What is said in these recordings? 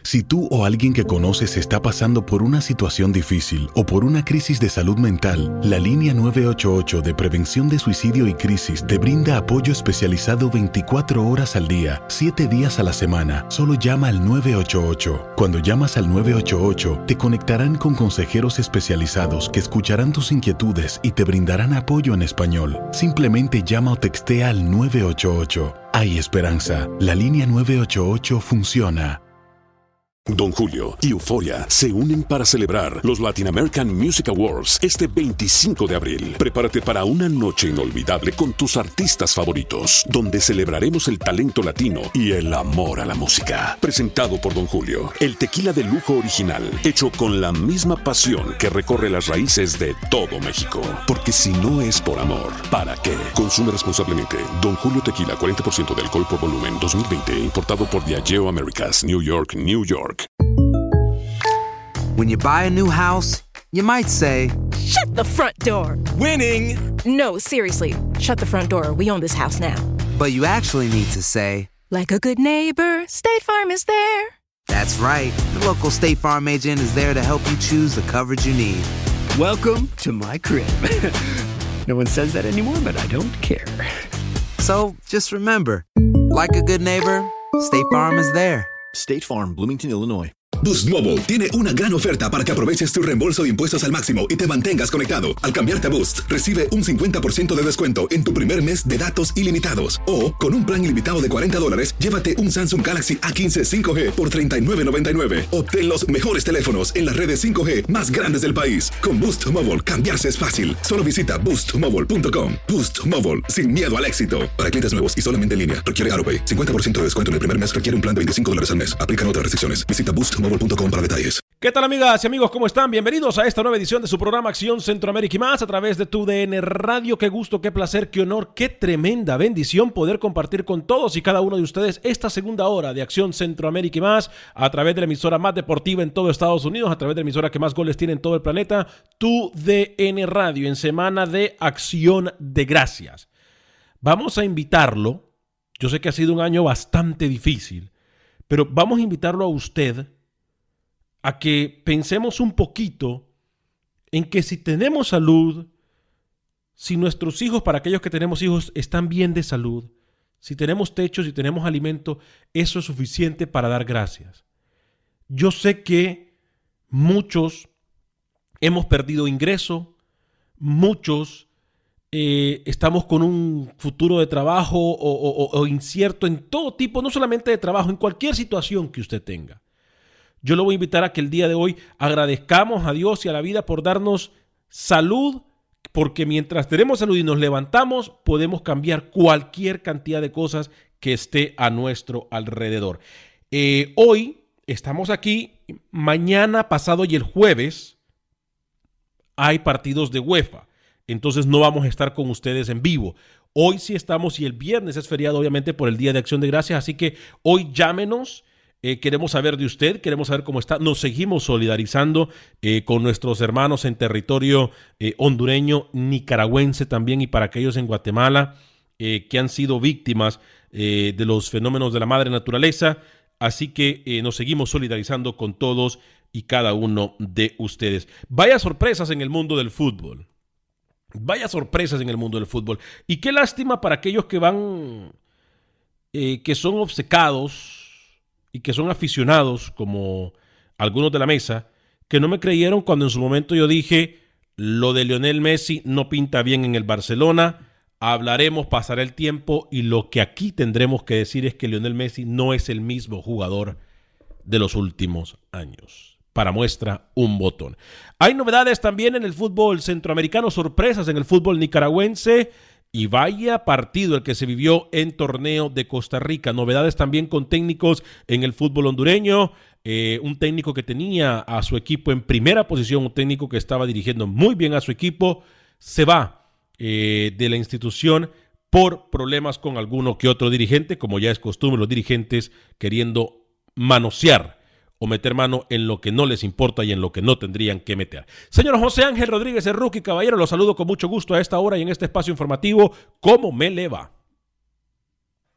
Si tú o alguien que conoces está pasando por una situación difícil o por una crisis de salud mental, la línea 988 de prevención de suicidio y crisis te brinda apoyo especializado 24 horas al día, 7 días a la semana. Solo llama al 988. Cuando llamas al 988, te conectarán con consejeros especializados que escucharán tus inquietudes y te brindarán apoyo en español. Simplemente llama o textea al 988. Hay esperanza. La línea 988 funciona. Don Julio y Euforia se unen para celebrar los Latin American Music Awards este 25 de abril. Prepárate para una noche inolvidable con tus artistas favoritos, donde celebraremos el talento latino y el amor a la música. Presentado por Don Julio, el tequila de lujo original, hecho con la misma pasión que recorre las raíces de todo México. Porque si no es por amor, ¿para qué? Consume responsablemente. Don Julio Tequila, 40% de alcohol por volumen, 2020, importado por Diageo Americas, New York, New York. When you buy a new house, you might say, "Shut the front door." Winning! No, seriously. Shut the front door. We own this house now. But you actually need to say, like a good neighbor, State Farm is there. That's right. The local State Farm agent is there to help you choose the coverage you need. Welcome to my crib. No one says that anymore, but I don't care. So, just remember, like a good neighbor, State Farm is there. State Farm, Bloomington, Illinois. Boost Mobile tiene una gran oferta para que aproveches tu reembolso de impuestos al máximo y te mantengas conectado. Al cambiarte a Boost, recibe un 50% de descuento en tu primer mes de datos ilimitados. O, con un plan ilimitado de $40, llévate un Samsung Galaxy A15 5G por $39.99. Obtén los mejores teléfonos en las redes 5G más grandes del país. Con Boost Mobile, cambiarse es fácil. Solo visita boostmobile.com. Boost Mobile, sin miedo al éxito. Para clientes nuevos y solamente en línea, requiere AutoPay. 50% de descuento en el primer mes requiere un plan de $25 al mes. Aplican otras restricciones. Visita boostmobile.com para detalles. ¿Qué tal, amigas y amigos? ¿Cómo están? Bienvenidos a esta nueva edición de su programa Acción Centroamérica y más a través de tu DN Radio. Qué gusto, qué placer, qué honor, qué tremenda bendición poder compartir con todos y cada uno de ustedes esta segunda hora de Acción Centroamérica y más a través de la emisora más deportiva en todo Estados Unidos, a través de la emisora que más goles tiene en todo el planeta, tu DN Radio, en semana de Acción de Gracias. Vamos a invitarlo, yo sé que ha sido un año bastante difícil, pero vamos a invitarlo a usted a que pensemos un poquito en que si tenemos salud, si nuestros hijos, para aquellos que tenemos hijos, están bien de salud, si tenemos techo, si tenemos alimento, eso es suficiente para dar gracias. Yo sé que muchos hemos perdido ingreso, muchos estamos con un futuro de trabajo o incierto en todo tipo, no solamente de trabajo, en cualquier situación que usted tenga. Yo lo voy a invitar a que el día de hoy agradezcamos a Dios y a la vida por darnos salud, porque mientras tenemos salud y nos levantamos, podemos cambiar cualquier cantidad de cosas que esté a nuestro alrededor. Hoy estamos aquí, mañana, pasado y el jueves hay partidos de UEFA, entonces no vamos a estar con ustedes en vivo. Hoy sí estamos y el viernes es feriado, obviamente, por el Día de Acción de Gracias, así que hoy llámenos. Queremos saber de usted, queremos saber cómo está. Nos seguimos solidarizando con nuestros hermanos en territorio hondureño, nicaragüense también, y para aquellos en Guatemala que han sido víctimas de los fenómenos de la madre naturaleza. Así que nos seguimos solidarizando con todos y cada uno de ustedes. Vaya sorpresas en el mundo del fútbol. Vaya sorpresas en el mundo del fútbol. Y qué lástima para aquellos que van, que son obcecados y que son aficionados, como algunos de la mesa, que no me creyeron cuando en su momento yo dije, lo de Lionel Messi no pinta bien en el Barcelona, hablaremos, pasará el tiempo, y lo que aquí tendremos que decir es que Lionel Messi no es el mismo jugador de los últimos años. Para muestra, un botón. Hay novedades también en el fútbol centroamericano, sorpresas en el fútbol nicaragüense, y vaya partido el que se vivió en torneo de Costa Rica. Novedades también con técnicos en el fútbol hondureño. Un técnico que tenía a su equipo en primera posición, un técnico que estaba dirigiendo muy bien a su equipo, se va de la institución por problemas con alguno que otro dirigente, como ya es costumbre, los dirigentes queriendo manosear o meter mano en lo que no les importa y en lo que no tendrían que meter. Señor José Ángel Rodríguez, el rookie, caballero, los saludo con mucho gusto a esta hora y en este espacio informativo. ¿Cómo me le va?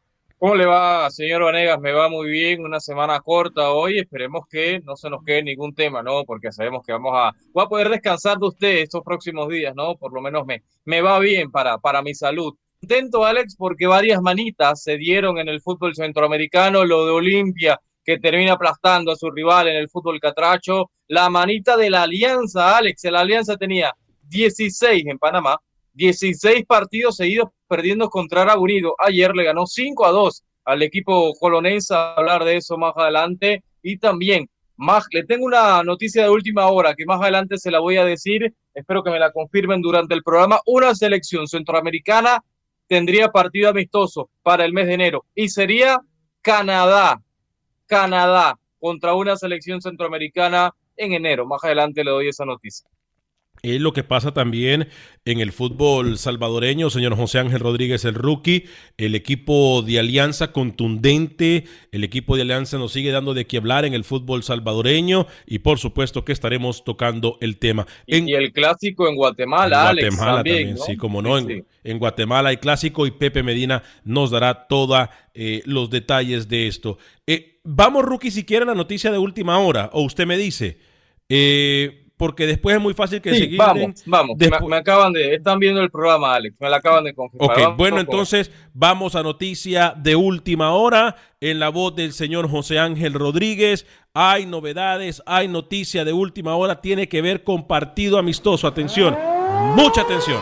¿Cómo le va, señor Vanegas? Me va muy bien, una semana corta hoy, esperemos que no se nos quede ningún tema, ¿no? Porque sabemos que voy a poder descansar de usted estos próximos días, ¿no? Por lo menos me va bien para mi salud. Contento, Alex, porque varias manitas se dieron en el fútbol centroamericano, lo de Olimpia, que termina aplastando a su rival en el fútbol catracho, la manita de la Alianza, Alex, la Alianza tenía 16 en Panamá, 16 partidos seguidos perdiendo contra Árabe Unido. Ayer le ganó 5-2 al equipo colonense, a hablar de eso más adelante. Y también, le tengo una noticia de última hora que más adelante se la voy a decir, espero que me la confirmen durante el programa. Una selección centroamericana tendría partido amistoso para el mes de enero y sería Canadá contra una selección centroamericana en enero. Más adelante le doy esa noticia. Es lo que pasa también en el fútbol salvadoreño, señor José Ángel Rodríguez, el rookie. El equipo de Alianza contundente, el equipo de Alianza nos sigue dando de qué hablar en el fútbol salvadoreño y por supuesto que estaremos tocando el tema. Y el clásico en Guatemala, Alex. Guatemala también, ¿no? Sí, como no, sí. En Guatemala hay clásico y Pepe Medina nos dará todos los detalles de esto. Vamos, rookie, si quiere la noticia de última hora, o usted me dice... porque después es muy fácil que sí, vamos. Están viendo el programa, Alex, me la acaban de confirmar. Ok, vamos, bueno, entonces vamos a noticia de última hora en la voz del señor José Ángel Rodríguez. Hay novedades, hay noticia de última hora, tiene que ver con partido amistoso. Atención, mucha atención.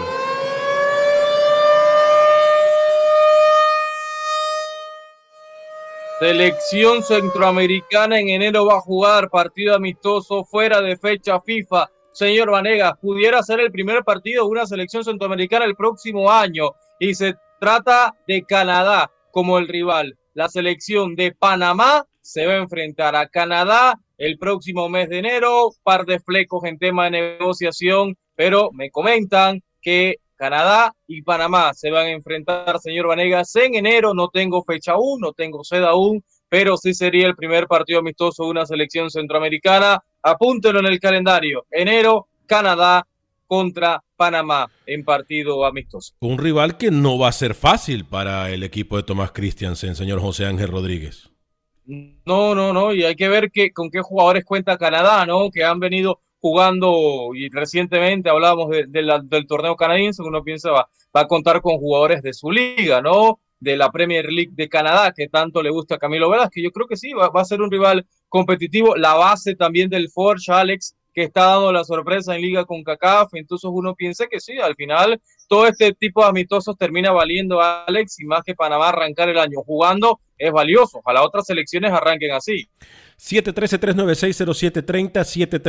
Selección centroamericana en enero va a jugar partido amistoso fuera de fecha FIFA. Señor Vanegas, pudiera ser el primer partido de una selección centroamericana el próximo año y se trata de Canadá como el rival. La selección de Panamá se va a enfrentar a Canadá el próximo mes de enero. Par de flecos en tema de negociación, pero me comentan que Canadá y Panamá se van a enfrentar, señor Vanegas, en enero. No tengo fecha aún, no tengo sede aún, pero sí sería el primer partido amistoso de una selección centroamericana. Apúntenlo en el calendario. Enero, Canadá contra Panamá en partido amistoso. Un rival que no va a ser fácil para el equipo de Tomás Christiansen, señor José Ángel Rodríguez. No, y hay que ver con qué jugadores cuenta Canadá, ¿no? Que han venido jugando, y recientemente hablábamos del torneo canadiense. Uno piensa va a contar con jugadores de su liga, ¿no? De la Premier League de Canadá, que tanto le gusta a Camilo Velázquez. Yo creo que sí, va a ser un rival competitivo. La base también del Forge, Alex, que está dando la sorpresa en Liga CONCACAF. Entonces uno piensa que sí, al final todo este tipo de amistosos termina valiendo, Alex, y más que Panamá arrancar el año jugando es valioso. Ojalá otras selecciones arranquen así. 713-396-0730,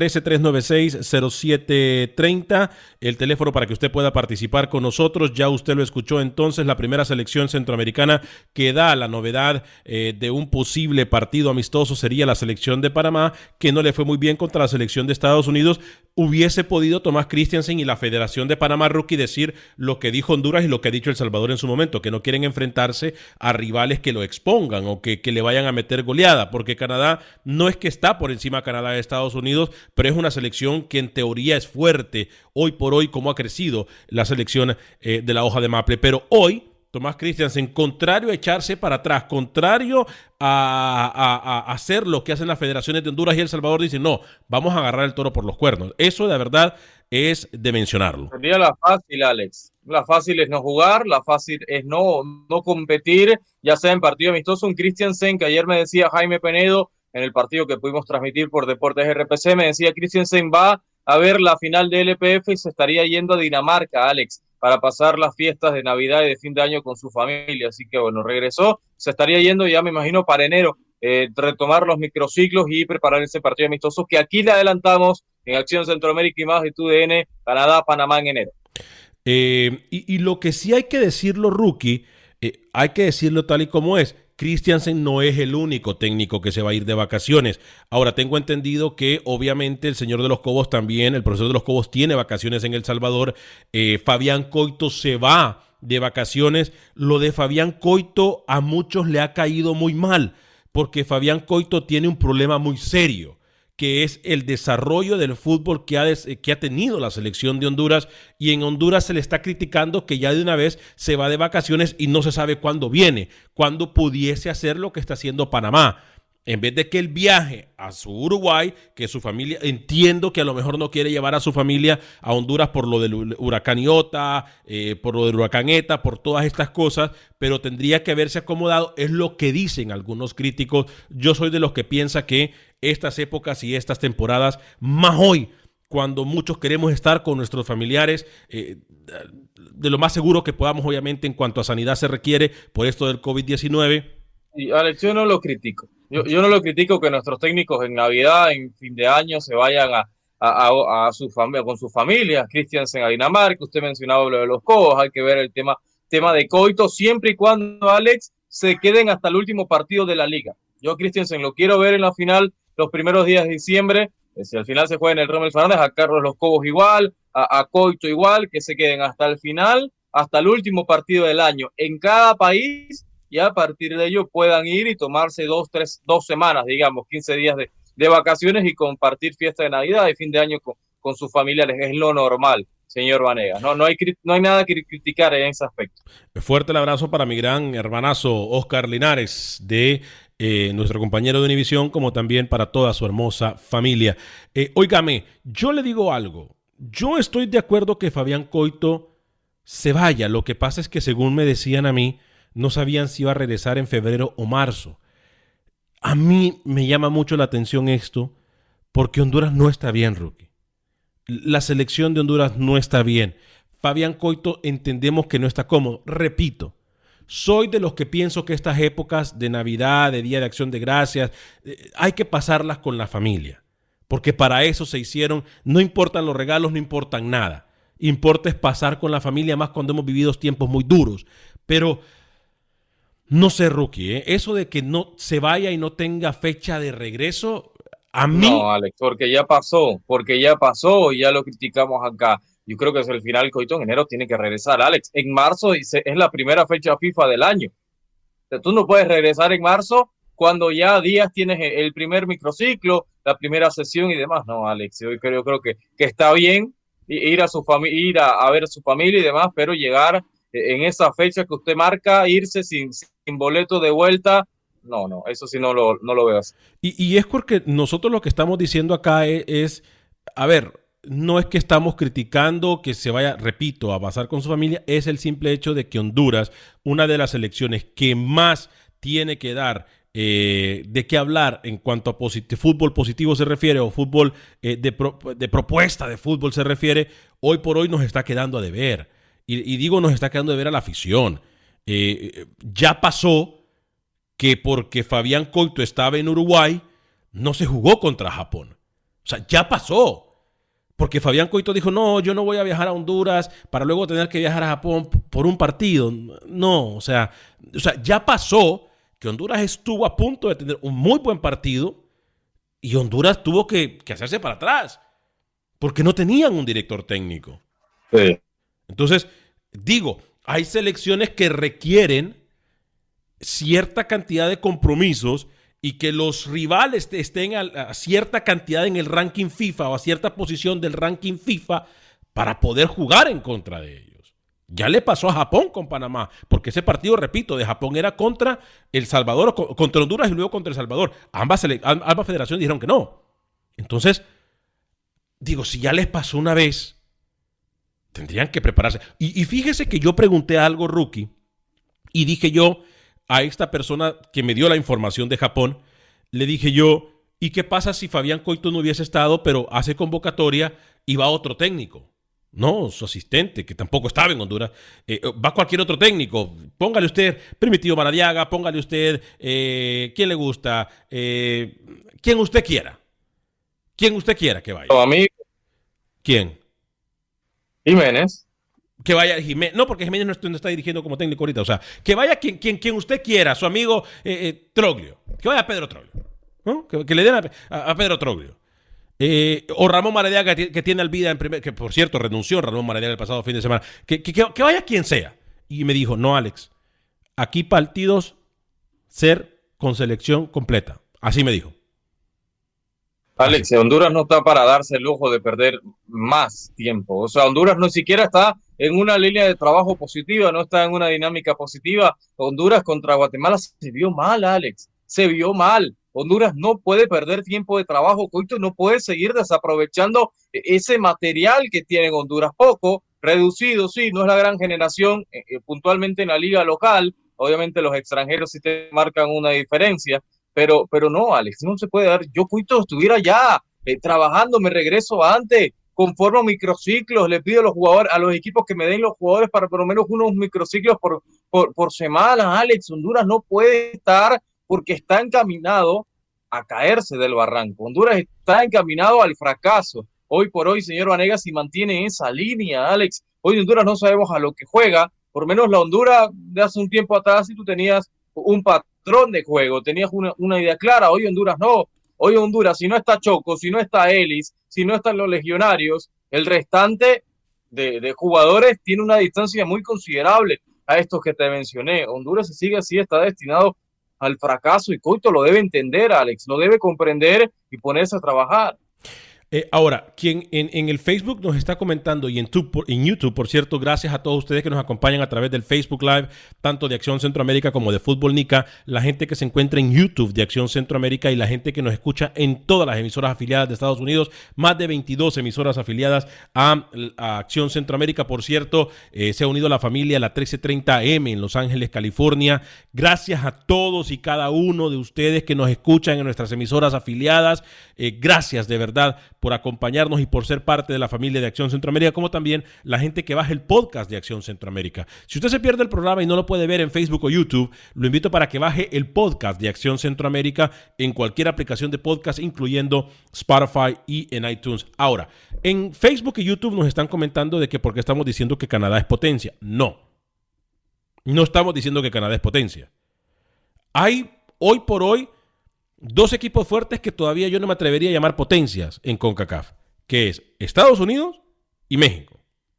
713-396-0730, el teléfono para que usted pueda participar con nosotros. Ya usted lo escuchó entonces, la primera selección centroamericana que da la novedad de un posible partido amistoso sería la selección de Panamá, que no le fue muy bien contra la selección de Estados Unidos. Hubiese podido Tomás Christiansen y la Federación de Panamá, rookie, decir lo que dijo Honduras y lo que ha dicho El Salvador en su momento, que no quieren enfrentarse a rivales que lo expongan o que le vayan a meter goleada, porque Canadá no es que está por encima de Canadá de Estados Unidos, pero es una selección que en teoría es fuerte hoy por hoy, como ha crecido la selección de la hoja de maple. Pero hoy Tomás Christiansen, contrario a echarse para atrás, contrario a hacer lo que hacen las federaciones de Honduras y El Salvador, dicen no, vamos a agarrar el toro por los cuernos. Eso de verdad es de mencionarlo. Sería la fácil, Alex. La fácil es no jugar, la fácil es no competir, ya sea en partido amistoso. Un Christiansen que ayer me decía Jaime Penedo, en el partido que pudimos transmitir por Deportes RPC, me decía Christiansen va a ver la final de LPF y se estaría yendo a Dinamarca, Alex, para pasar las fiestas de Navidad y de fin de año con su familia. Así que bueno, regresó, se estaría yendo ya me imagino para enero, retomar los microciclos y preparar ese partido amistoso que aquí le adelantamos en Acción Centroamérica y más de TUDN, Canadá, Panamá en enero. Y lo que sí hay que decirlo, rookie, hay que decirlo tal y como es. Christiansen no es el único técnico que se va a ir de vacaciones. Ahora, tengo entendido que obviamente el señor de los Cobos también, el profesor de los Cobos tiene vacaciones en El Salvador. Fabián Coito se va de vacaciones. Lo de Fabián Coito a muchos le ha caído muy mal, porque Fabián Coito tiene un problema muy serio, que es el desarrollo del fútbol que ha tenido la selección de Honduras, y en Honduras se le está criticando que ya de una vez se va de vacaciones y no se sabe cuándo viene, cuándo pudiese hacer lo que está haciendo Panamá. En vez de que él viaje a su Uruguay, que su familia, entiendo que a lo mejor no quiere llevar a su familia a Honduras por lo del huracán Iota, por lo del huracán Eta, por todas estas cosas, pero tendría que haberse acomodado, es lo que dicen algunos críticos. Yo soy de los que piensa que estas épocas y estas temporadas, más hoy, cuando muchos queremos estar con nuestros familiares, de lo más seguro que podamos, obviamente, en cuanto a sanidad se requiere, por esto del COVID-19. Y Alex, yo no lo critico. Yo no lo critico que nuestros técnicos en Navidad, en fin de año, se vayan a su familia, con sus familias. Christiansen a Dinamarca, usted mencionaba lo de los Cobos, hay que ver el tema de Coito, siempre y cuando, Alex, se queden hasta el último partido de la liga. Yo a Christiansen lo quiero ver en la final los primeros días de diciembre. Si al final se juega en el Rommel Fernández, a Carlos Los Cobos igual, a Coito igual, que se queden hasta el final, hasta el último partido del año en cada país, y a partir de ello puedan ir y tomarse 2 semanas, digamos, 15 días de vacaciones y compartir fiesta de Navidad y fin de año con sus familiares. Es lo normal, señor Vanegas. No hay nada que criticar en ese aspecto. Fuerte el abrazo para mi gran hermanazo Oscar Linares, de nuestro compañero de Univisión, como también para toda su hermosa familia. Óigame, yo le digo algo. Yo estoy de acuerdo que Fabián Coito se vaya. Lo que pasa es que, según me decían a mí, no sabían si iba a regresar en febrero o marzo. A mí me llama mucho la atención esto, porque Honduras no está bien, Rookie. La selección de Honduras no está bien. Fabián Coito entendemos que no está cómodo. Repito, soy de los que pienso que estas épocas de Navidad, de Día de Acción de Gracias, hay que pasarlas con la familia, porque para eso se hicieron. No importan los regalos, no importan nada. Importa es pasar con la familia, más cuando hemos vivido tiempos muy duros. Pero no sé, Rookie, eso de que no se vaya y no tenga fecha de regreso, a mí... No, Alex, porque ya pasó y ya lo criticamos acá. Yo creo que es el final. Coito en enero tiene que regresar, Alex. En marzo es la primera fecha FIFA del año. O sea, tú no puedes regresar en marzo cuando ya días tienes el primer microciclo, la primera sesión y demás. No, Alex, yo creo que está bien ir a su familia, ir a ver a su familia y demás, pero llegar en esa fecha que usted marca, irse sin boleto de vuelta, no, eso sí no lo veo así. Y es porque nosotros lo que estamos diciendo acá es, a ver, no es que estamos criticando que se vaya, repito, a pasar con su familia, es el simple hecho de que Honduras, una de las selecciones que más tiene que dar de qué hablar en cuanto a fútbol positivo se refiere, o fútbol de propuesta de fútbol se refiere, hoy por hoy nos está quedando a deber. Y digo, nos está quedando de ver a la afición. Ya pasó que porque Fabián Coito estaba en Uruguay, no se jugó contra Japón. O sea, ya pasó. Porque Fabián Coito dijo, no, yo no voy a viajar a Honduras para luego tener que viajar a Japón por un partido. No, o sea, ya pasó que Honduras estuvo a punto de tener un muy buen partido y Honduras tuvo que hacerse para atrás porque no tenían un director técnico. Sí. Entonces, digo, hay selecciones que requieren cierta cantidad de compromisos y que los rivales estén a cierta cantidad en el ranking FIFA o a cierta posición del ranking FIFA para poder jugar en contra de ellos. Ya le pasó a Japón con Panamá, porque ese partido, repito, de Japón era contra El Salvador, contra Honduras y luego contra El Salvador. Ambas federaciones dijeron que no. Entonces, digo, si ya les pasó una vez, tendrían que prepararse. Y fíjese que yo pregunté algo, Rookie, y dije yo a esta persona que me dio la información de Japón, le dije yo, ¿y qué pasa si Fabián Coito no hubiese estado, pero hace convocatoria y va otro técnico? No, su asistente, que tampoco estaba en Honduras. Va cualquier otro técnico. Póngale usted Primitivo Maradiaga, póngale usted, ¿quién le gusta? Quien usted quiera. Quien usted quiera que vaya. A mí. ¿Quién? Jiménez. Que vaya Jiménez. No, porque Jiménez no está dirigiendo como técnico ahorita. O sea, que vaya quien usted quiera, su amigo Troglio. Que vaya Pedro Troglio, ¿no? Que le den a Pedro Troglio. O Ramón Maradiaga, que tiene al vida en primer, que por cierto renunció Ramón Maradiaga el pasado fin de semana. Que vaya quien sea. Y me dijo, no, Alex, aquí partidos ser con selección completa. Así me dijo. Alex, Honduras no está para darse el lujo de perder más tiempo. O sea, Honduras no siquiera está en una línea de trabajo positiva, no está en una dinámica positiva. Honduras contra Guatemala se vio mal, Alex. Se vio mal. Honduras no puede perder tiempo de trabajo. Coito no puede seguir desaprovechando ese material que tiene Honduras. Poco, reducido, sí, no es la gran generación puntualmente en la liga local. Obviamente los extranjeros sí te marcan una diferencia. Pero no, Alex, no se puede dar. Yo, Coito, estuviera ya trabajando, me regreso antes, conformo microciclos, le pido a los jugadores, a los equipos que me den los jugadores para por lo menos unos microciclos por semana. Alex, Honduras no puede estar porque está encaminado a caerse del barranco. Honduras está encaminado al fracaso. Hoy por hoy, señor Vanegas, si mantiene esa línea, Alex, hoy Honduras no sabemos a lo que juega, por lo menos la Honduras de hace un tiempo atrás, si tú tenías un patrón de juego, tenías una idea clara. Hoy Honduras no. Hoy Honduras, si no está Choco, si no está Ellis, si no están los legionarios, el restante de jugadores tiene una distancia muy considerable a estos que te mencioné. Honduras, si sigue así, está destinado al fracaso y Coito lo debe entender, Alex, lo debe comprender y ponerse a trabajar. Ahora, quien en el Facebook nos está comentando y en YouTube, por cierto, gracias a todos ustedes que nos acompañan a través del Facebook Live, tanto de Acción Centroamérica como de Fútbol Nica, la gente que se encuentra en YouTube de Acción Centroamérica y la gente que nos escucha en todas las emisoras afiliadas de Estados Unidos, más de 22 emisoras afiliadas a Acción Centroamérica. Por cierto, se ha unido la familia la 1330 AM en Los Ángeles, California. Gracias a todos y cada uno de ustedes que nos escuchan en nuestras emisoras afiliadas. Gracias de verdad por acompañarnos y por ser parte de la familia de Acción Centroamérica, como también la gente que baja el podcast de Acción Centroamérica. Si usted se pierde el programa y no lo puede ver en Facebook o YouTube, lo invito para que baje el podcast de Acción Centroamérica en cualquier aplicación de podcast, incluyendo Spotify y en iTunes. Ahora, en Facebook y YouTube nos están comentando de que porque estamos diciendo que Canadá es potencia. No estamos diciendo que Canadá es potencia. Hay, hoy por hoy, dos equipos fuertes que todavía yo no me atrevería a llamar potencias en CONCACAF, que es Estados Unidos y México.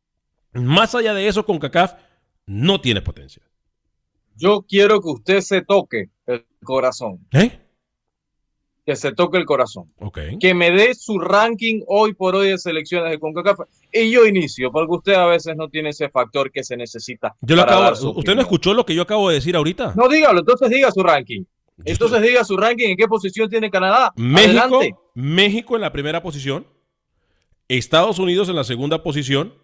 Más allá de eso, CONCACAF no tiene potencia. Yo quiero que usted se toque el corazón. Que se toque el corazón. Okay. Que me dé su ranking hoy por hoy de selecciones de CONCACAF. Y yo inicio, porque usted a veces no tiene ese factor que se necesita. ¿Usted no escuchó lo que yo acabo de decir ahorita? No, dígalo, entonces diga su ranking. Entonces diga su ranking, ¿en qué posición tiene Canadá? México en la primera posición, Estados Unidos en la segunda posición,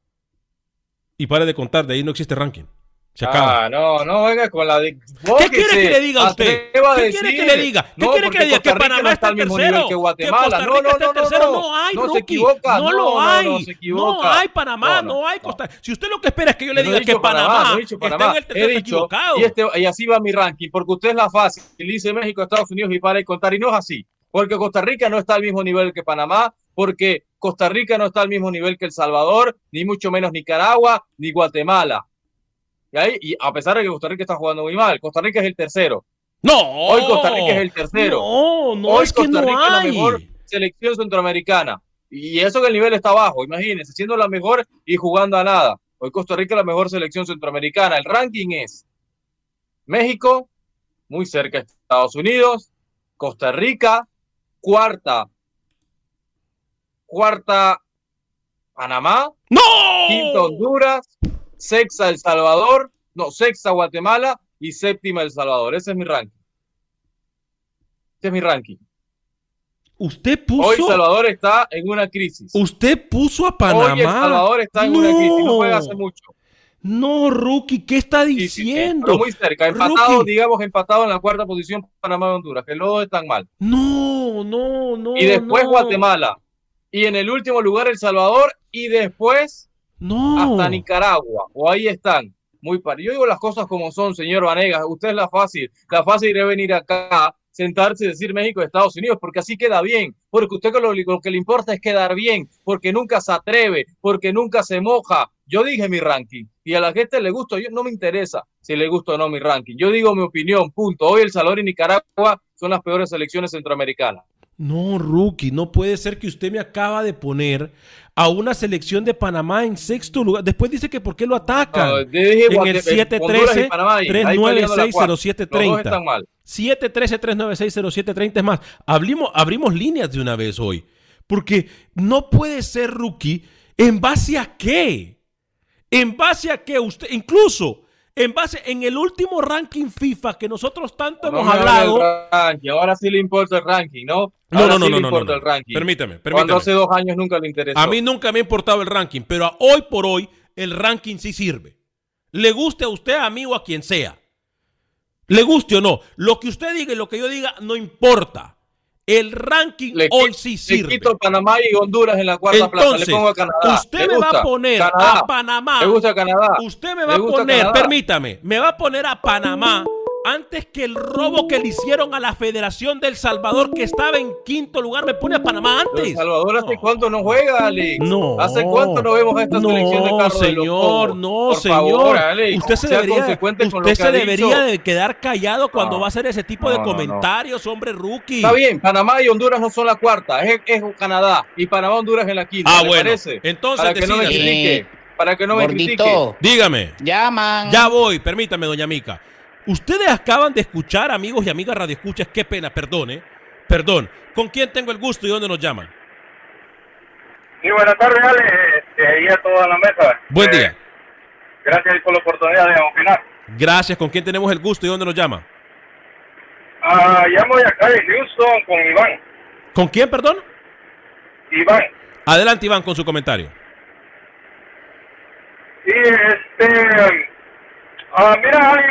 y pare de contar, de ahí no existe ranking. Se acaba. No, venga con la de... ¿Qué quiere que le diga a usted? ¿Qué quiere que le diga? ¿Qué quiere que le diga? Que Panamá está al mismo nivel que Guatemala. No hay, no se equivoca. No lo hay. No hay Panamá, no hay Costa Rica. Si usted lo que espera es que yo le diga que Panamá está en el tercero, está equivocado. Y así va mi ranking, porque usted es la fácil. Dice México, Estados Unidos y para de contar, y no es así. Porque Costa Rica no está al mismo nivel que Panamá, porque Costa Rica no está al mismo nivel que El Salvador, ni mucho menos Nicaragua, ni Guatemala. Y a pesar de que Costa Rica está jugando muy mal, Costa Rica es el tercero. Hoy Costa Rica es el tercero. Hoy es que Costa Rica es la mejor selección centroamericana. Y eso que el nivel está bajo, imagínense, siendo la mejor y jugando a nada. Hoy Costa Rica es la mejor selección centroamericana. El ranking es México, muy cerca de Estados Unidos, Costa Rica, cuarta Panamá, quinta Honduras, sexta El Salvador, sexta Guatemala y séptima El Salvador. Ese es mi ranking. Usted puso... Hoy Salvador está en una crisis. Usted puso a Panamá. Hoy El Salvador está en una crisis. No juega hace mucho. No, Rookie, ¿qué está diciendo? Pero muy cerca, empatado en la cuarta posición Panamá y Honduras, que los dos están mal. No. Y después Guatemala. Y en el último lugar El Salvador y después hasta Nicaragua. O ahí están. Muy yo digo las cosas como son, señor Vanegas. Usted es la fácil. La fácil es venir acá, sentarse y decir México y Estados Unidos, porque así queda bien. Porque usted lo que le importa es quedar bien, porque nunca se atreve, porque nunca se moja. Yo dije mi ranking y a la gente le gusta, no me interesa si le gusta o no mi ranking. Yo digo mi opinión, punto. Hoy El Salvador y Nicaragua son las peores selecciones centroamericanas. No, Rookie, no puede ser que usted me acaba de poner a una selección de Panamá en sexto lugar. Después dice que por qué lo atacan. No, dije, en el 713-396-0730. 713-396-0730 es más. Abrimos líneas de una vez hoy. Porque no puede ser, Rookie, ¿en base a qué? ¿En base a qué? Usted, incluso, en el último ranking FIFA que nosotros tanto hemos hablado. Ahora sí le importa el ranking, ¿no? No. El ranking. Permítame. Cuando hace 2 años nunca le interesó. A mí nunca me ha importado el ranking, pero hoy por hoy el ranking sí sirve. Le guste a usted, a mí o a quien sea. Le guste o no. Lo que usted diga y lo que yo diga no importa. El ranking hoy sí sirve. Le quito Panamá y Honduras en la cuarta plaza. Le pongo a Canadá. Usted me va a poner a Panamá. ¿Le gusta Canadá? Usted me va a poner, permítame, me va a poner a Panamá antes que el robo que le hicieron a la Federación del Salvador, que estaba en quinto lugar. Me pone a Panamá antes. ¿El Salvador hace cuánto no juega, Alex? No. ¿Hace cuánto no vemos a esta selección de Carlos de los Cobos? Por favor, Alex, usted se debería dicho. de quedar callado cuando va a hacer ese tipo de comentarios, hombre, Rookie. Está bien, Panamá y Honduras no son la cuarta, es Canadá. Y Panamá, Honduras en la quinta. Bueno, parece? Entonces para que no me critique. Para que no me critique. Dígame. Llaman. Ya voy, permítame, doña Mica. Ustedes acaban de escuchar, amigos y amigas radioescuchas, qué pena, perdón. ¿Con quién tengo el gusto y dónde nos llaman? Sí, buenas tardes, Ale, y a toda la mesa. Buen día. Gracias por la oportunidad de opinar. Gracias, ¿con quién tenemos el gusto y dónde nos llama? Llamo de acá de Houston con Iván. ¿Con quién, perdón? Iván. Adelante, Iván, con su comentario. Sí, mira, Ale,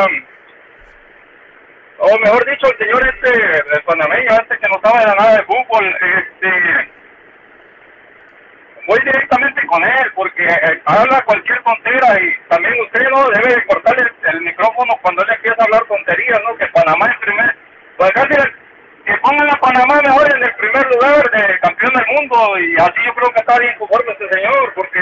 o mejor dicho, el señor el panameño que no sabe de nada de fútbol, voy directamente con él, porque habla cualquier tontera y también usted no debe de cortarle el micrófono cuando él empieza a hablar tonterías, ¿no? Que Panamá es primer, pues casi que pongan a Panamá mejor en el primer lugar de campeón del mundo, y así yo creo que está bien conforme este señor, porque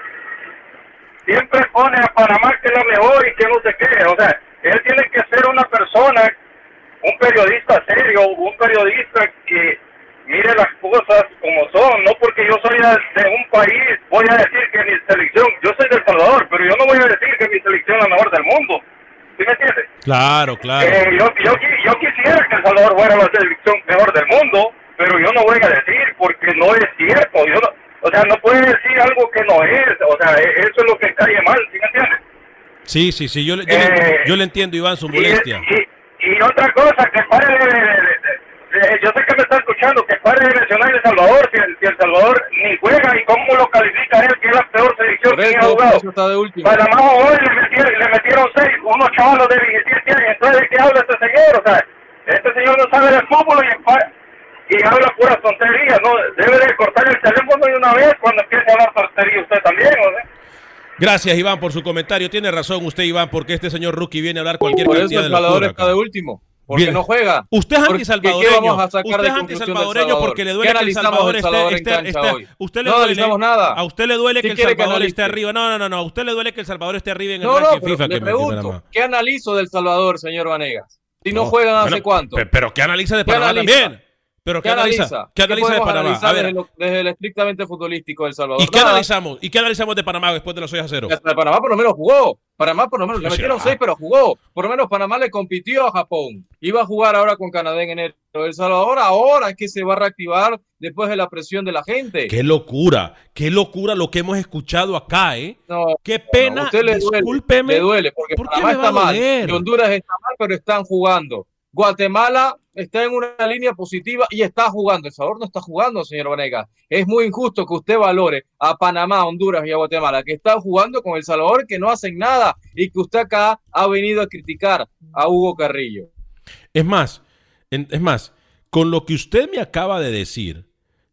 siempre pone a Panamá que es la mejor y que no sé qué. O sea, él tiene que ser una persona, un periodista serio, un periodista que mire las cosas como son. No porque yo soy de un país voy a decir que mi selección, yo soy de El Salvador, pero yo no voy a decir que mi selección es la mejor del mundo. ¿Sí me entiendes? Claro. Yo quisiera que El Salvador fuera la selección mejor del mundo, pero yo no voy a decir porque no es cierto. O sea, no puede decir algo que no es. O sea, eso es lo que cae mal, ¿sí me entiendes? Sí, yo le entiendo, Iván, su molestia. Y otra cosa, que pare yo sé que me está escuchando, que pare de mencionar El Salvador, si El Salvador ni juega, y cómo lo califica él, que es la peor selección que ha jugado. Panamá hoy le metieron 6, unos chavalos de 17 años. Entonces, ¿de qué habla este señor? O sea, este señor no sabe de fútbol y habla puras tonterías, ¿no? Debe de cortar el teléfono de una vez cuando empiece a hablar tonterías usted también, ¿no? Gracias, Iván, por su comentario. Tiene razón usted, Iván, porque este señor Rookie viene a hablar cualquier cantidad de locura. Por eso El Salvador está de último, porque no juega. Usted es antisalvadoreño. Usted es antisalvadoreño porque le duele que El Salvador esté. No analizamos nada. A usted le duele que El Salvador esté arriba. No. A usted le duele que El Salvador esté arriba en el ranking FIFA. Le pregunto, ¿qué analizo del Salvador, señor Vanegas? Si no juegan hace cuánto. Pero ¿qué analiza de Panamá también? ¿Pero qué analiza? ¿Qué analiza de Panamá? A ver, desde el estrictamente futbolístico del Salvador. ¿Y qué analizamos? ¿Y qué analizamos de Panamá después de los 6-0? De Panamá por lo menos jugó. Panamá por lo menos le metieron 6, pero jugó. Por lo menos Panamá le compitió a Japón. Iba a jugar ahora con Canadá en enero. El Salvador ahora es que se va a reactivar después de la presión de la gente. Qué locura lo que hemos escuchado acá, ¿eh? No, qué pena, discúlpeme. Le duele, porque Panamá está mal. Y Honduras está mal, pero están jugando. Guatemala está en una línea positiva y está jugando. El Salvador no está jugando, señor Vanegas. Es muy injusto que usted valore a Panamá, Honduras y a Guatemala, que están jugando con El Salvador, que no hacen nada, y que usted acá ha venido a criticar a Hugo Carrillo. Es más, con lo que usted me acaba de decir,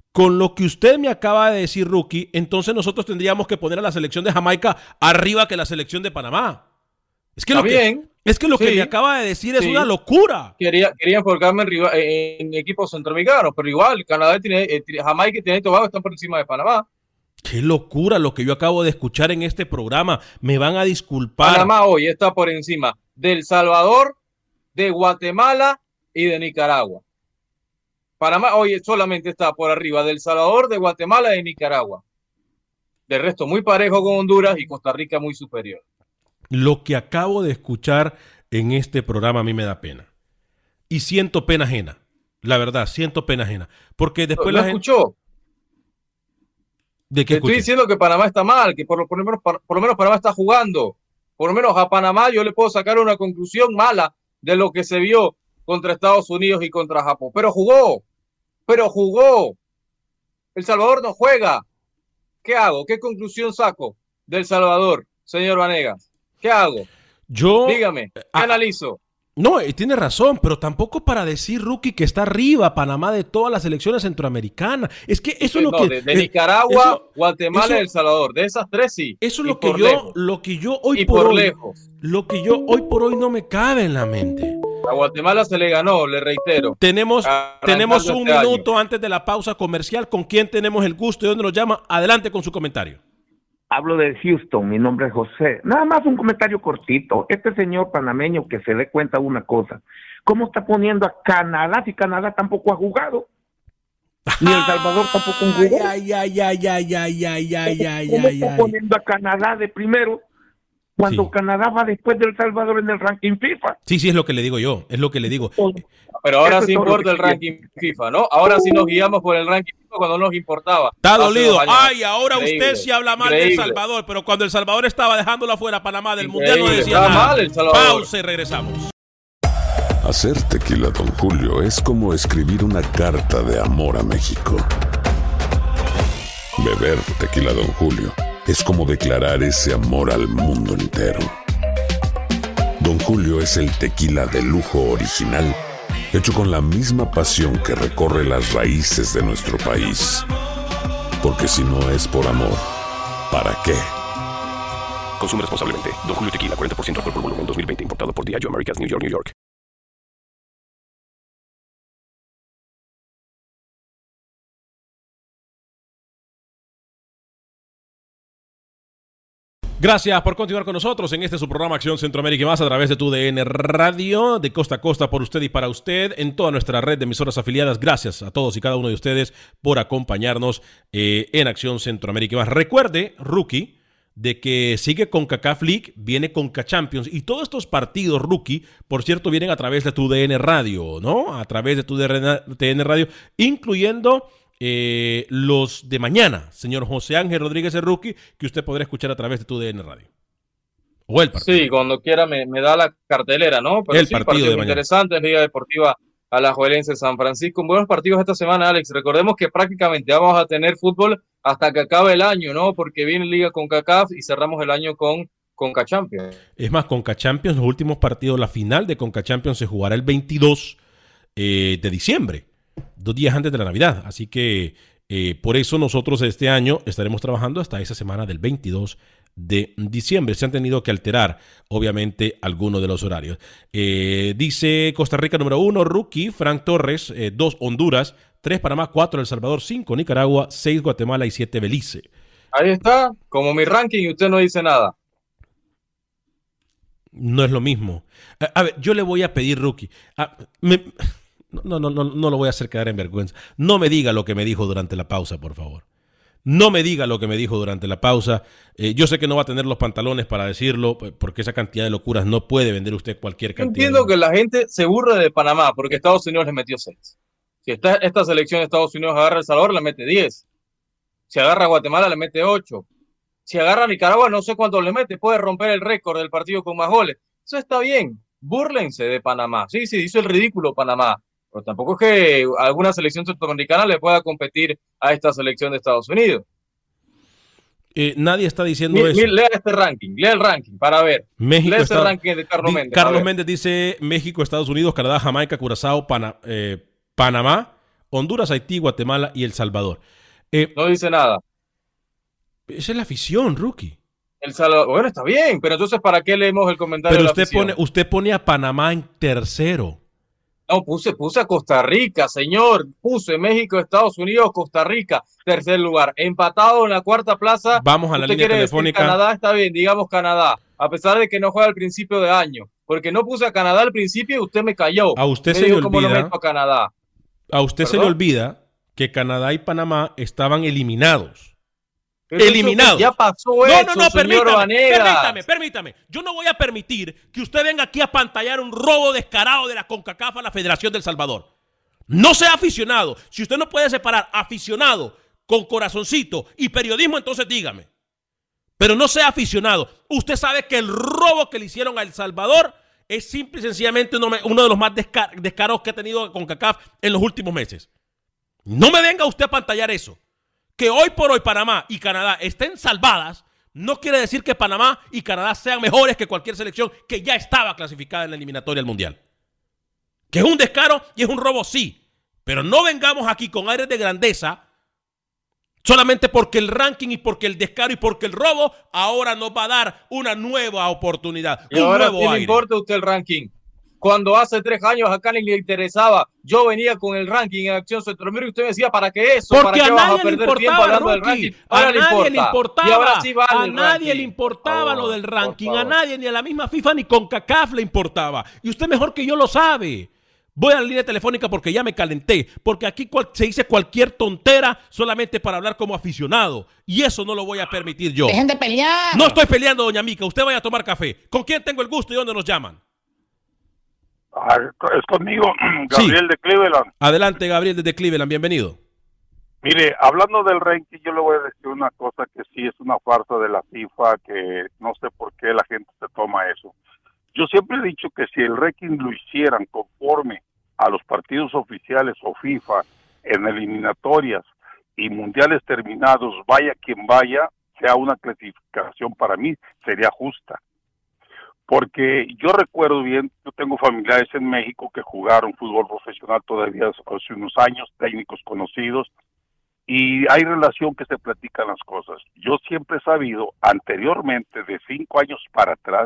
Rookie, entonces nosotros tendríamos que poner a la selección de Jamaica arriba que la selección de Panamá. Es que lo que me acaba de decir es una locura. Quería enfocarme en equipos centroamericanos, pero igual Canadá Jamaica y Trinidad y Tobago están por encima de Panamá. Qué locura lo que yo acabo de escuchar en este programa. Me van a disculpar. Panamá hoy está por encima de El Salvador, de Guatemala y de Nicaragua. Panamá hoy solamente está por arriba de El Salvador, de Guatemala y de Nicaragua. De resto, muy parejo con Honduras y Costa Rica muy superior. Lo que acabo de escuchar en este programa a mí me da pena. Y siento pena ajena. La verdad, siento pena ajena. Porque después la gente... ¿Escuchó? ¿De qué estoy diciendo que Panamá está mal, que por lo menos Panamá está jugando. Por lo menos a Panamá yo le puedo sacar una conclusión mala de lo que se vio contra Estados Unidos y contra Japón. Pero jugó. El Salvador no juega. ¿Qué hago? ¿Qué conclusión saco del Salvador, señor Vanegas? ¿Qué hago? Dígame, ¿qué analizo? No, tiene razón, pero tampoco para decir, Rookie, que está arriba Panamá de todas las selecciones centroamericanas. Es que eso es lo que... De Nicaragua, Guatemala y El Salvador. De esas tres sí. Eso es lo que yo hoy por hoy no me cabe en la mente. A Guatemala se le ganó, le reitero. Tenemos un minuto antes de la pausa comercial. ¿Con quién tenemos el gusto y dónde nos llama? Adelante con su comentario. Hablo de Houston, mi nombre es José. Nada más un comentario cortito. Este señor panameño que se dé cuenta de una cosa. ¿Cómo está poniendo a Canadá si Canadá tampoco ha jugado? Ni El Salvador tampoco jugó. ¿Cómo está poniendo a Canadá de primero cuando Canadá va después del Salvador en el ranking FIFA? Sí, es lo que le digo yo. Es lo que le digo. Pero ahora sí importa el ranking FIFA, ¿no? Ahora sí nos guiamos por el ranking FIFA cuando no nos importaba. Está dolido. Ay, ahora usted sí habla mal de El Salvador, pero cuando El Salvador estaba dejándolo afuera a Panamá del Mundial no decía nada. Pausa y regresamos. Hacer tequila Don Julio es como escribir una carta de amor a México. Beber tequila Don Julio es como declarar ese amor al mundo entero. Don Julio es el tequila de lujo original, hecho con la misma pasión que recorre las raíces de nuestro país. Porque si no es por amor, ¿para qué? Consume responsablemente. Don Julio Tequila, 40% alcohol por volumen, 2020. Importado por Diageo Americas, New York, New York. Gracias por continuar con nosotros en su programa Acción Centroamérica y más a través de TUDN Radio, de costa a costa por usted y para usted, en toda nuestra red de emisoras afiliadas. Gracias a todos y cada uno de ustedes por acompañarnos en Acción Centroamérica y más. Recuerde, Rookie, de que sigue CONCACAF League, viene CONCACHAMPIONS y todos estos partidos, Rookie, por cierto, vienen a través de TUDN Radio, ¿no? A través de TUDN Radio, incluyendo... los de mañana, señor José Ángel Rodríguez el Rookie, que usted podrá escuchar a través de TUDN Radio. O el partido. Sí, cuando quiera me da la cartelera, ¿no? Pero el partido de interesante, Liga Deportiva Alajuelense San Francisco. Buenos partidos esta semana, Alex. Recordemos que prácticamente vamos a tener fútbol hasta que acabe el año, ¿no? Porque viene Liga CONCACAF y cerramos el año con CONCACHAMPIONS. Es más, CONCACHAMPIONS, los últimos partidos, la final de CONCACHAMPIONS se jugará el 22 de diciembre. 2 días antes de la Navidad, así que por eso nosotros este año estaremos trabajando hasta esa semana del 22 de diciembre. Se han tenido que alterar, obviamente, algunos de los horarios. Dice Costa Rica número 1, Rookie, Frank Torres, 2 Honduras, 3 Panamá, 4 El Salvador, 5 Nicaragua, 6 Guatemala y 7 Belice. Ahí está, como mi ranking y usted no dice nada. No es lo mismo. A ver, yo le voy a pedir, Rookie, No lo voy a hacer quedar en vergüenza. No me diga lo que me dijo durante la pausa, por favor. No me diga lo que me dijo durante la pausa. Yo sé que no va a tener los pantalones para decirlo, porque esa cantidad de locuras no puede vender usted cualquier cantidad. Entiendo que la gente se burla de Panamá porque Estados Unidos le metió 6. Si esta selección de Estados Unidos agarra a El Salvador, le mete 10. Si agarra a Guatemala, le mete 8. Si agarra a Nicaragua, no sé cuánto le mete. Puede romper el récord del partido con más goles. Eso está bien. Búrlense de Panamá. Sí, hizo el ridículo Panamá. Pero tampoco es que alguna selección centroamericana le pueda competir a esta selección de Estados Unidos. Nadie está diciendo eso. Lea el ranking para ver. México, lea ese ranking de Carlos Méndez. Carlos Méndez dice México, Estados Unidos, Canadá, Jamaica, Curazao, Panamá, Honduras, Haití, Guatemala y El Salvador. No dice nada. Esa es la afición, Rookie. El Salvador, bueno, está bien, pero entonces ¿para qué leemos el comentario pero de la afición? Usted pone a Panamá en tercero. No, puse a Costa Rica, señor. Puse México, Estados Unidos, Costa Rica, tercer lugar. Empatado en la cuarta plaza. Vamos a la línea telefónica. Canadá está bien, digamos Canadá. A pesar de que no juega al principio de año. Porque no puse a Canadá al principio y usted me cayó. A usted se le olvida. ¿Cómo no meto a Canadá? A usted se le olvida que Canadá y Panamá estaban eliminados. Eliminados. Ya pasó eso, no, permítame. Permítame. Yo no voy a permitir que usted venga aquí a pantallar un robo descarado de la CONCACAF a la Federación del Salvador. No sea aficionado. Si usted no puede separar aficionado con corazoncito y periodismo, entonces dígame. Pero no sea aficionado. Usted sabe que el robo que le hicieron a El Salvador es simple y sencillamente uno de los más descaros que ha tenido CONCACAF en los últimos meses. No me venga usted a pantallar eso. Que hoy por hoy Panamá y Canadá estén salvadas, no quiere decir que Panamá y Canadá sean mejores que cualquier selección que ya estaba clasificada en la eliminatoria al Mundial. Que es un descaro y es un robo, sí. Pero no vengamos aquí con aires de grandeza solamente porque el ranking y porque el descaro y porque el robo ahora nos va a dar una nueva oportunidad. Y ahora ¿qué le importa a usted el ranking? Cuando hace 3 años acá ni le interesaba, yo venía con el ranking en Acción Centroamérica y usted me decía, ¿para qué eso? Porque ¿Para qué vas a perder tiempo hablando del ranking? A nadie le importaba, y ahora sí vale a nadie le importaba lo del ranking, a nadie, ni a la misma FIFA ni CONCACAF le importaba. Y usted mejor que yo lo sabe. Voy a la línea telefónica porque ya me calenté, porque aquí se dice cualquier tontera solamente para hablar como aficionado, y eso no lo voy a permitir yo. ¡Dejen de pelear! No estoy peleando, doña Mica, usted vaya a tomar café. ¿Con quién tengo el gusto y dónde nos llaman? Es conmigo, Gabriel de Cleveland. Adelante, Gabriel desde Cleveland, bienvenido. Mire, hablando del ranking, yo le voy a decir una cosa que sí es una farsa de la FIFA, que no sé por qué la gente se toma eso. Yo siempre he dicho que si el ranking lo hicieran conforme a los partidos oficiales o FIFA en eliminatorias y mundiales terminados, vaya quien vaya, sea una clasificación para mí, sería justa. Porque yo recuerdo bien, yo tengo familiares en México que jugaron fútbol profesional todavía hace unos años, técnicos conocidos, y hay relación que se platican las cosas. Yo siempre he sabido, anteriormente, de 5 años para atrás,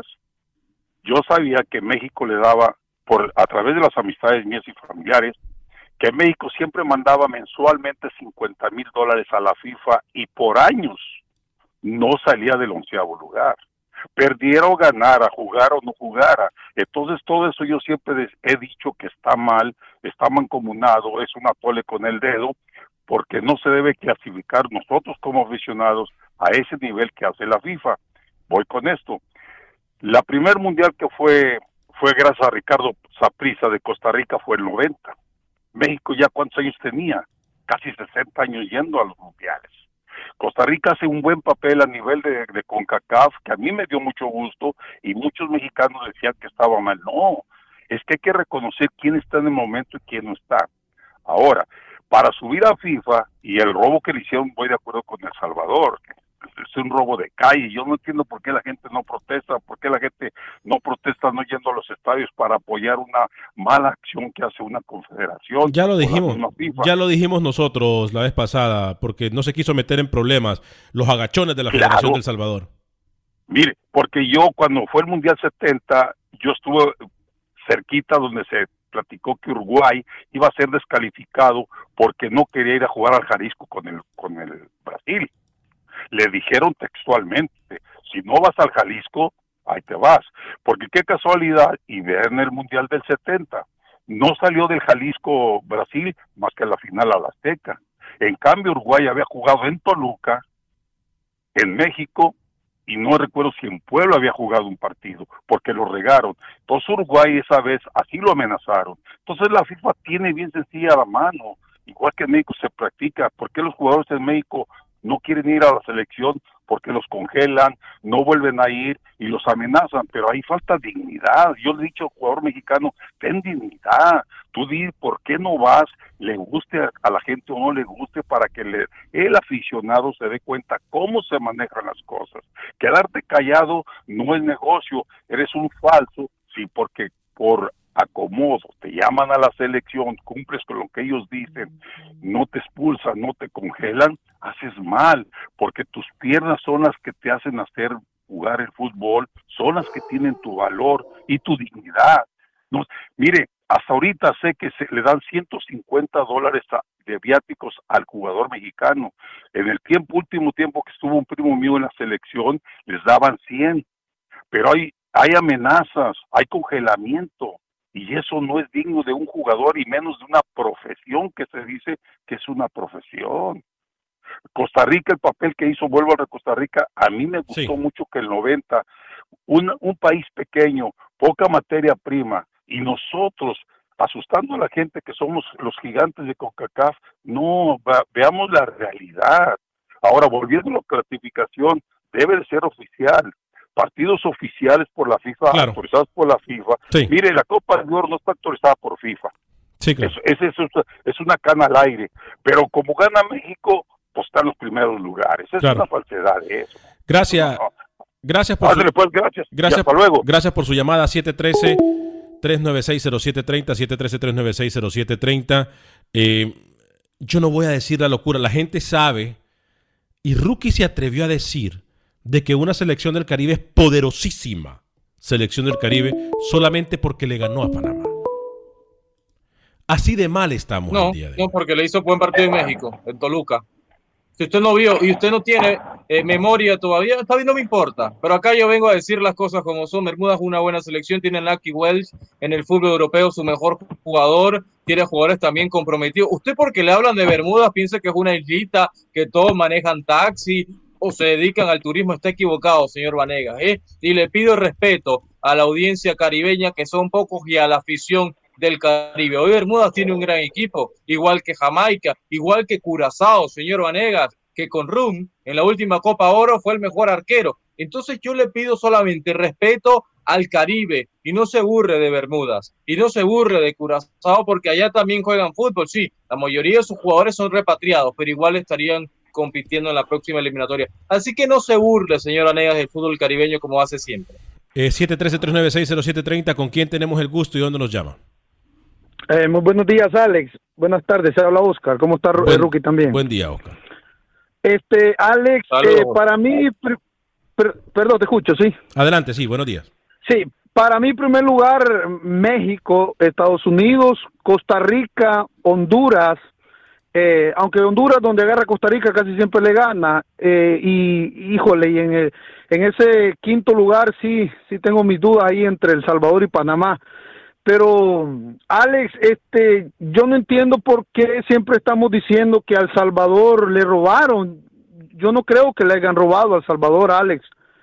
yo sabía que México le daba, a través de las amistades mías y familiares, que México siempre mandaba mensualmente $50,000 a la FIFA y por años no salía del 11º lugar. Perdiera o ganara, jugara o no jugara. Entonces todo eso yo siempre he dicho que está mal, está mancomunado, es un atole con el dedo, porque no se debe clasificar nosotros como aficionados a ese nivel que hace la FIFA. Voy con esto. La primer mundial que fue gracias a Ricardo Saprissa de Costa Rica fue el 90. México ya ¿cuántos años tenía? Casi 60 años yendo a los mundiales. Costa Rica hace un buen papel a nivel de CONCACAF, que a mí me dio mucho gusto, y muchos mexicanos decían que estaba mal. No, es que hay que reconocer quién está en el momento y quién no está. Ahora, para subir a FIFA, y el robo que le hicieron, voy de acuerdo con El Salvador, es un robo de calle. Yo no entiendo por qué la gente no protesta, por qué la gente no protesta no yendo a los estadios para apoyar una mala acción que hace una confederación. Ya lo dijimos nosotros la vez pasada, porque no se quiso meter en problemas los agachones de la Federación del Salvador. Mire, porque yo cuando fue el Mundial 70, yo estuve cerquita donde se platicó que Uruguay iba a ser descalificado porque no quería ir a jugar al Jalisco con el Brasil. Le dijeron textualmente, si no vas al Jalisco, ahí te vas. Porque qué casualidad, y vean el Mundial del 70, no salió del Jalisco Brasil más que a la final a la Azteca. En cambio, Uruguay había jugado en Toluca, en México, y no recuerdo si en Puebla había jugado un partido, porque lo regaron. Entonces Uruguay esa vez así lo amenazaron. Entonces la FIFA tiene bien sencilla la mano, igual que en México se practica. ¿Por qué los jugadores en México no quieren ir a la selección? Porque los congelan, no vuelven a ir y los amenazan, pero ahí falta dignidad. Yo le he dicho al jugador mexicano, ten dignidad, tú di por qué no vas, le guste a la gente o no le guste, para que el aficionado se dé cuenta cómo se manejan las cosas. Quedarte callado no es negocio, eres un falso, sí, porque por acomodo te llaman a la selección, cumples con lo que ellos dicen, no te expulsan, no te congelan, haces mal, porque tus piernas son las que te hacen hacer jugar el fútbol, son las que tienen tu valor y tu dignidad. No, mire, hasta ahorita sé que le dan $150 de viáticos al jugador mexicano. En el último tiempo que estuvo un primo mío en la selección, les daban 100, pero hay amenazas, hay congelamiento. Y eso no es digno de un jugador y menos de una profesión que se dice que es una profesión. Costa Rica, el papel que hizo, vuelvo a Costa Rica, a mí me gustó mucho que el 90, un país pequeño, poca materia prima, y nosotros, asustando a la gente que somos los gigantes de CONCACAF, no, veamos la realidad. Ahora, volviendo a la clasificación, debe de ser oficial. Partidos oficiales por la FIFA, autorizados por la FIFA. Sí. Mire, la Copa de Oro no está autorizada por FIFA. Sí, claro. Es una cana al aire. Pero como gana México, pues está en los primeros lugares. Es una falsedad de eso. Gracias. Gracias por gracias. Hasta luego. Gracias por su llamada. 713-396-0730, 713-396-0730. Yo no voy a decir la locura. La gente sabe, y Rookie se atrevió a decir de que una selección del Caribe es poderosísima selección del Caribe solamente porque le ganó a Panamá. Así de mal estamos el día de hoy. No, porque le hizo buen partido en México, en Toluca. Si usted no vio y usted no tiene memoria todavía, está bien, no me importa. Pero acá yo vengo a decir las cosas como son. Bermuda es una buena selección, tiene a Lucky Welch en el fútbol europeo, su mejor jugador, tiene jugadores también comprometidos. Usted porque le hablan de Bermuda piensa que es una islita, que todos manejan taxi o se dedican al turismo, está equivocado, señor Vanegas, y le pido respeto a la audiencia caribeña, que son pocos, y a la afición del Caribe. Hoy Bermudas tiene un gran equipo, igual que Jamaica, igual que Curazao, señor Vanegas, que con Rum en la última Copa Oro fue el mejor arquero. Entonces yo le pido solamente respeto al Caribe y no se burle de Bermudas y no se burle de Curazao, porque allá también juegan fútbol. Sí, la mayoría de sus jugadores son repatriados, pero igual estarían compitiendo en la próxima eliminatoria. Así que no se burle, señor Vanegas, del fútbol caribeño como hace siempre. 713-396-0730, ¿con quién tenemos el gusto y dónde nos llama? Muy buenos días, Alex. Buenas tardes, se habla Oscar. ¿Cómo está Rookie también? Buen día, Oscar. Alex, para mí, perdón, te escucho, ¿sí? Adelante, sí, buenos días. Sí, para mí, en primer lugar, México, Estados Unidos, Costa Rica, Honduras, aunque Honduras, donde agarra Costa Rica, casi siempre le gana, y híjole, y en ese quinto lugar sí tengo mis dudas ahí entre El Salvador y Panamá. Pero, Alex, yo no entiendo por qué siempre estamos diciendo que a El Salvador le robaron. Yo no creo que le hayan robado a El Salvador, Alex.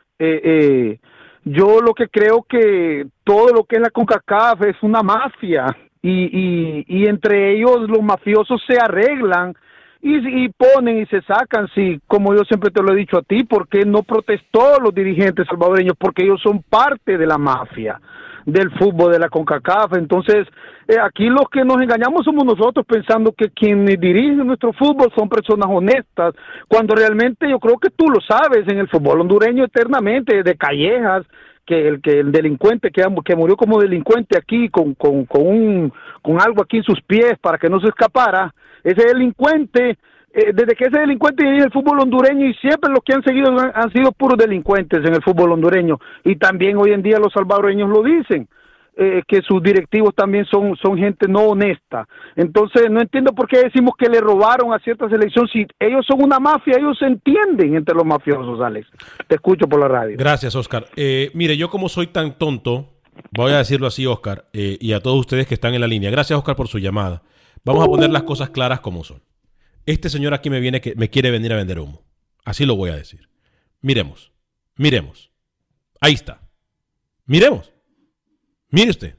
Yo lo que creo que todo lo que es la CONCACAF es una mafia y entre ellos los mafiosos se arreglan y ponen y se sacan. Sí, como yo siempre te lo he dicho a ti, ¿por qué no protestó los dirigentes salvadoreños? Porque ellos son parte de la mafia del fútbol de la CONCACAF. Entonces, aquí los que nos engañamos somos nosotros, pensando que quienes dirigen nuestro fútbol son personas honestas, cuando realmente yo creo que tú lo sabes, en el fútbol hondureño eternamente, de Callejas, que el delincuente que murió como delincuente aquí con algo aquí en sus pies para que no se escapara, ese delincuente, desde que ese delincuente dirige el fútbol hondureño, y siempre los que han seguido han sido puros delincuentes en el fútbol hondureño, y también hoy en día los salvadoreños lo dicen, que sus directivos también son gente no honesta. Entonces no entiendo por qué decimos que le robaron a cierta selección. Si ellos son una mafia, ellos se entienden entre los mafiosos, Alex. Te escucho por la radio. Gracias, Oscar. Mire, yo como soy tan tonto, voy a decirlo así, Oscar, y a todos ustedes que están en la línea, gracias, Oscar, por su llamada. Vamos a poner las cosas claras como son. Este señor aquí me quiere venir a vender humo. Así lo voy a decir. Miremos. Ahí está. Miremos. Mire usted.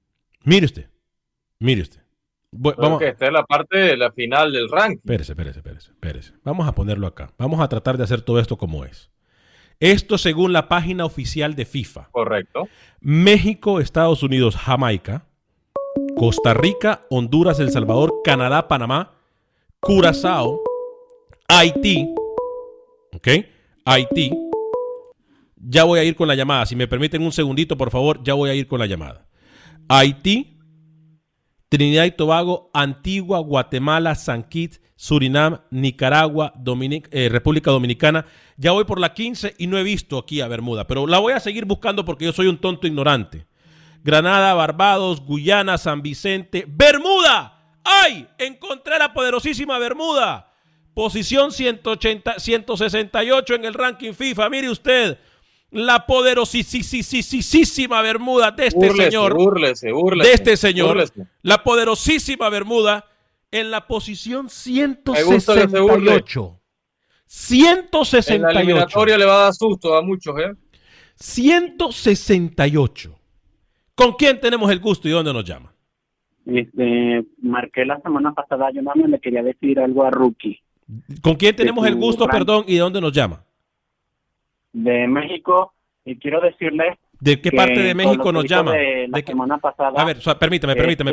Vamos, que esta es la parte de la final del ranking. Espérese. Vamos a ponerlo acá. Vamos a tratar de hacer todo esto como es. Esto según la página oficial de FIFA. Correcto. México, Estados Unidos, Jamaica, Costa Rica, Honduras, El Salvador, Canadá, Panamá, Curazao, Haití. ¿Ok? Haití. Ya voy a ir con la llamada. Si me permiten un segundito, por favor, ya voy a ir con la llamada. Haití, Trinidad y Tobago, Antigua, Guatemala, San Kitts, Surinam, Nicaragua, República Dominicana. Ya voy por la 15 y no he visto aquí a Bermuda, pero la voy a seguir buscando porque yo soy un tonto ignorante. Granada, Barbados, Guyana, San Vicente, Bermuda. ¡Ay! Encontré la poderosísima Bermuda. Posición 168 en el ranking FIFA. Mire usted. la poderosísima Bermuda de este señor. Búrlese. De este señor. Búrlese. La poderosísima Bermuda en la posición 168. Me gusta que se burle. 168. En la eliminatoria le va a dar susto a muchos, 168. ¿Con quién tenemos el gusto y dónde nos llama? Marqué la semana pasada, yo no le quería decir algo a Rookie. ¿Con quién tenemos el gusto, perdón, y de dónde nos llama? De México, y quiero decirle... ¿De qué parte de México nos llama? La semana pasada... A ver, permítame.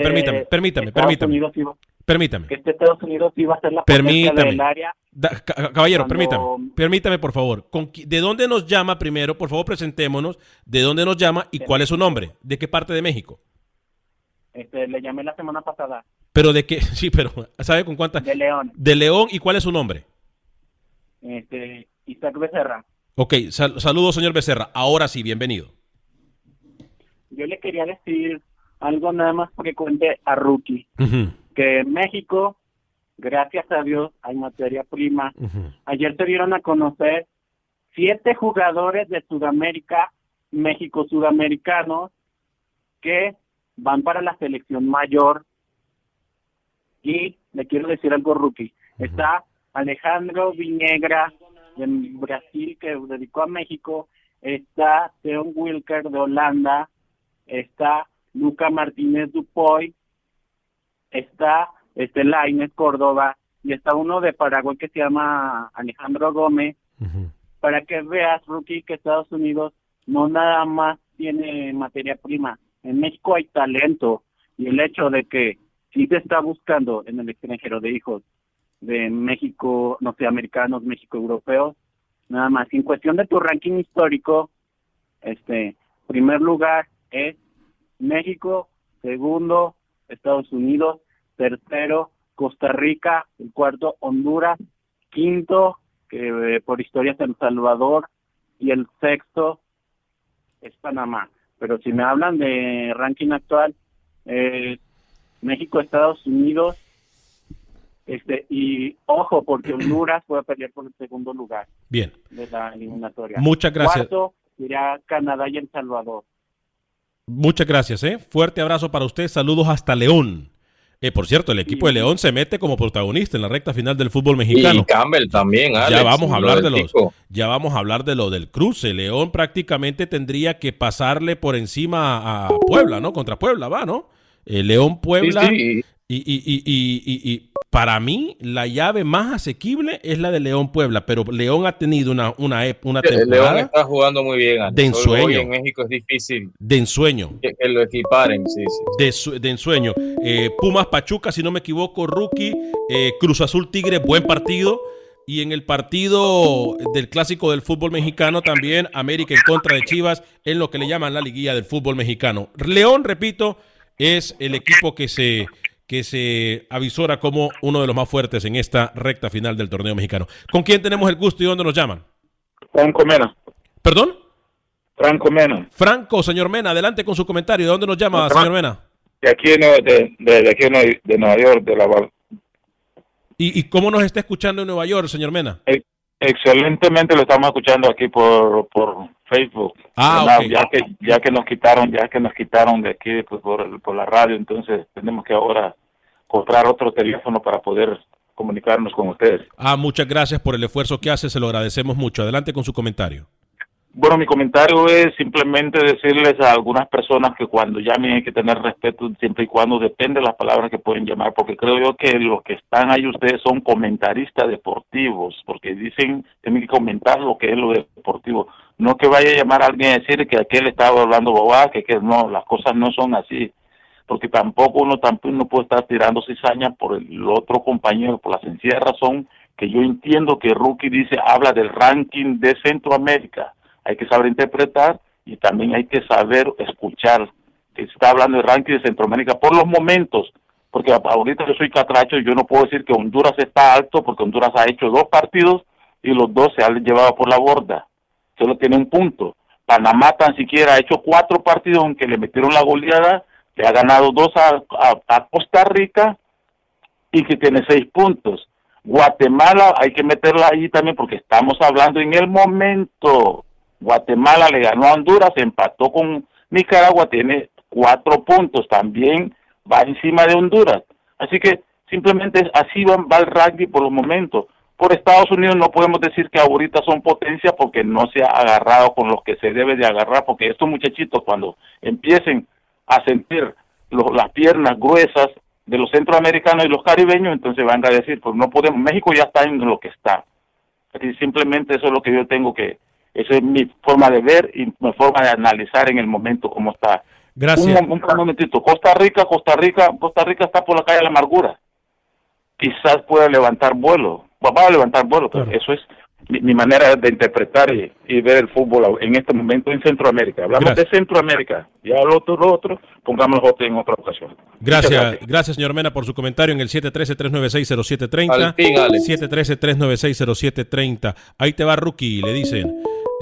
Que Estados Unidos iba a ser la potencia del área... Caballero, permítame, por favor. ¿De dónde nos llama primero? Por favor, presentémonos. ¿De dónde nos llama y cuál es su nombre? ¿De qué parte de México? Le llamé la semana pasada. ¿Pero de qué? Sí, pero ¿sabe con cuántas? De León. ¿De León? ¿Y cuál es su nombre? Isaac Becerra. Ok, saludos, señor Becerra. Ahora sí, bienvenido. Yo le quería decir algo nada más porque cuente a Rookie. Que en México, gracias a Dios, hay materia prima. Ayer se dieron a conocer 7 jugadores de Sudamérica, México sudamericanos, que van para la selección mayor. Y le quiero decir algo, Rookie. Está Alejandro Viñegra de Brasil, que dedicó a México. Está Theon Wilker de Holanda. Está Luca Martínez Dupoy. Está Lainez Córdoba. Y está uno de Paraguay que se llama Alejandro Gómez. Para que veas, Rookie, que Estados Unidos no nada más tiene materia prima. En México hay talento, y el hecho de que sí se está buscando en el extranjero de hijos de México, no sé, americanos, México europeos, nada más. En cuestión de tu ranking histórico, primer lugar es México, segundo Estados Unidos, tercero Costa Rica, el cuarto Honduras, quinto, que por historia es El Salvador, y el sexto es Panamá. Pero si me hablan de ranking actual, México, Estados Unidos, y ojo, porque Honduras puede pelear por el segundo lugar. Bien. De la eliminatoria. Muchas gracias. Cuarto irá Canadá y El Salvador. Muchas gracias, Fuerte abrazo para usted. Saludos hasta León. Por cierto, el equipo de León se mete como protagonista en la recta final del fútbol mexicano. Y Campbell también, Alex. Ya vamos a hablar de lo del cruce. León prácticamente tendría que pasarle por encima a Puebla, ¿no? Contra Puebla va, ¿no? León Puebla. Sí. Y para mí la llave más asequible es la de León Puebla, pero León ha tenido una temporada. León está jugando muy bien, Alex. De ensueño. Hoy en México es difícil. De ensueño. Que lo equiparen, sí. De ensueño. Pumas Pachuca, si no me equivoco, Rookie. Cruz Azul Tigre, buen partido. Y en el partido del clásico del fútbol mexicano también, América en contra de Chivas, en lo que le llaman la liguilla del fútbol mexicano. León, repito, es el equipo que se avisora como uno de los más fuertes en esta recta final del torneo mexicano. ¿Con quién tenemos el gusto y dónde nos llaman? Franco Mena. ¿Perdón? Franco Mena. Franco, señor Mena, adelante con su comentario. ¿De dónde nos llama, señor Mena? De aquí de Nueva York, de la... ¿Y cómo nos está escuchando en Nueva York, señor Mena? Excelentemente lo estamos escuchando aquí por Facebook. Okay. Ya que nos quitaron de aquí pues, por la radio, entonces tenemos que ahora comprar otro teléfono para poder comunicarnos con ustedes. Muchas gracias por el esfuerzo que hace, se lo agradecemos mucho. Adelante con su comentario. Bueno, mi comentario es simplemente decirles a algunas personas que cuando llamen hay que tener respeto siempre y cuando depende de las palabras que pueden llamar, porque creo yo que los que están ahí ustedes son comentaristas deportivos, porque tienen que comentar lo que es lo deportivo. No que vaya a llamar a alguien a decir que aquel estaba hablando bobada, que no, las cosas no son así, porque tampoco uno puede estar tirando cizaña por el otro compañero, por la sencilla razón que yo entiendo que Rookie habla del ranking de Centroamérica. Hay que saber interpretar y también hay que saber escuchar, que se está hablando de ranking de Centroamérica por los momentos, porque ahorita yo soy catracho y yo no puedo decir que Honduras está alto, porque Honduras ha hecho 2 partidos y los 2 se han llevado por la borda, solo tiene un punto. Panamá tan siquiera ha hecho 4 partidos, aunque le metieron la goleada, le ha ganado 2 a Costa Rica y que tiene 6 puntos. Guatemala hay que meterla ahí también porque estamos hablando en el momento. Guatemala le ganó a Honduras, empató con Nicaragua, tiene 4 puntos, también va encima de Honduras. Así que simplemente así va el rugby por los momentos. Por Estados Unidos no podemos decir que ahorita son potencia porque no se ha agarrado con los que se debe de agarrar, porque estos muchachitos cuando empiecen a sentir las piernas gruesas de los centroamericanos y los caribeños, entonces van a decir, pues no podemos, México ya está en lo que está. Así simplemente eso es lo que yo tengo que, esa es mi forma de ver y mi forma de analizar en el momento cómo está. Gracias. Un momentito, Costa Rica está por la calle de la amargura. Quizás pueda levantar vuelo, va a levantar vuelo, pero eso es mi manera de interpretar y ver el fútbol en este momento en Centroamérica. Hablamos de Centroamérica, ya lo otro, pongámoslo en otra ocasión. Gracias, señor Mena, por su comentario en el 713-396-0730. 713-396-0730. Ahí te va, Rookie, le dicen.